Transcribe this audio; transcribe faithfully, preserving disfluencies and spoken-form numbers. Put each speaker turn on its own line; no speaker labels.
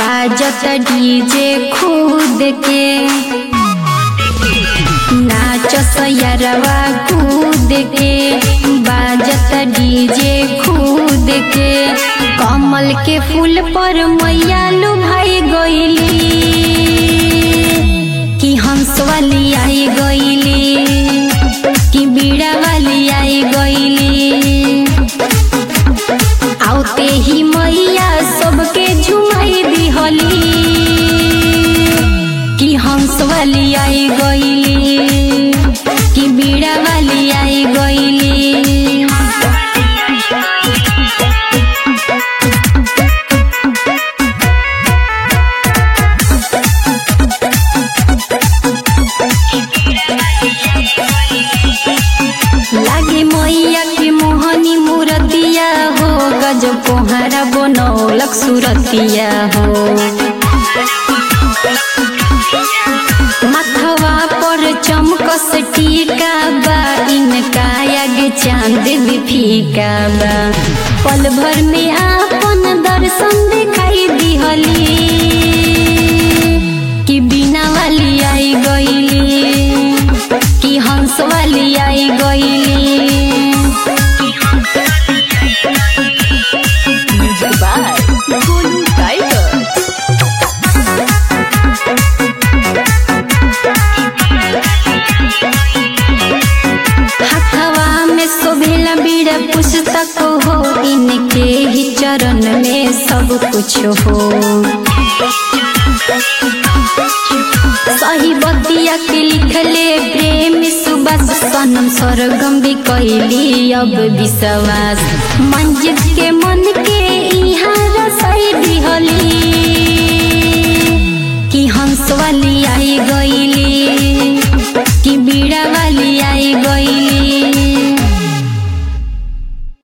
बाजत डीजे खुद के नाच सयरवा कूद के बाजत डीजे खुद के कमल के फूल पर मैया लुभाई गईली कि हंस वाली आई गईली कि बीड़ा वाली आई गईली आउते ही मैया सबके झुमाई दिहली कि हंस वाली आई गईली कि बीड़ा वाली आई गईली। लागे मैया के मोहनी मूरतिया हो गजब कोहारा बनौलक सूरतिया हो माथवा पर चमकस टीका बा इनका आगे चांद भी फीका बा पल भर में आपन दर्शन दिखाई दिहली कि बीना वाली आई गईली कि हंस वाली आई गईली। हथवा में शोभेला बीड़ा पुस्तक हो इनके ही चरण में सब कुछ हो सही बतिया के लिखले प्रेम सुबस सनम सरगम भी कैली अब विश्वास मंजिल के मन के यहाँ रसाई दिहली